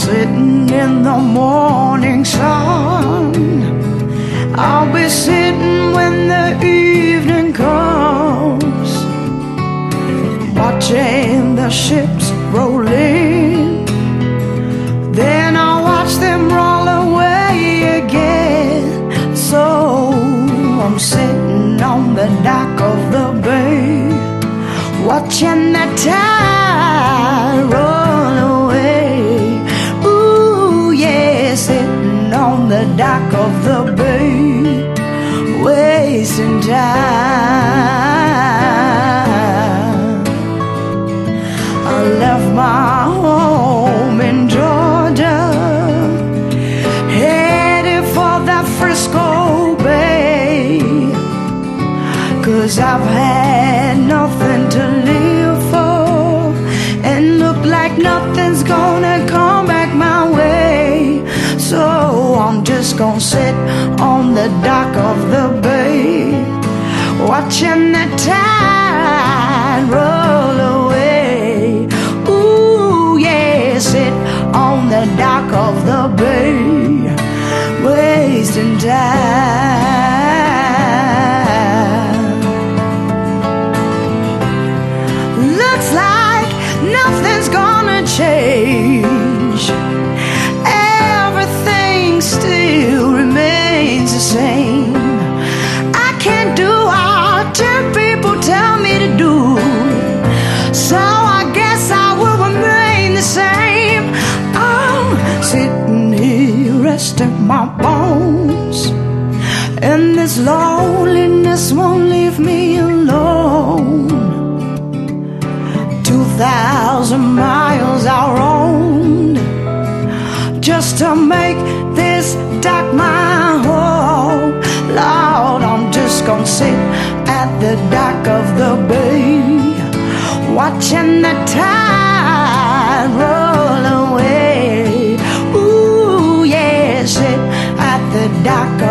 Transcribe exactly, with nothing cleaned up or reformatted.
sitting in the morning sun. I'll be sitting when the evening comes, watching the ships roll in. Then I'll watch them roll away again. So I'm sitting on the dock of the bay, watching the tide roll away. Ooh, yeah, sitting on the dock of the bay, wasting time. I left my home in Georgia, headed for the Frisco Bay, 'cause I've had nothing to live for, and look like nothing's gonna come back my way. So I'm just gonna sit on the dock of the bay, watching the tide roll away. Ooh, yeah, sit on the dock of the bay, wasting time. Looks like nothing's gonna change. Everything still remains the same. I can't do what ten people tell me to do, so I guess I will remain the same. I'm sitting here resting my bones, and this loneliness won't leave me alone. Two thousand miles I roamed just to make this dock my home. Lord, I'm just gonna sit at the dock of the bay, watching the tide roll away. Ooh, yeah, sit at the dock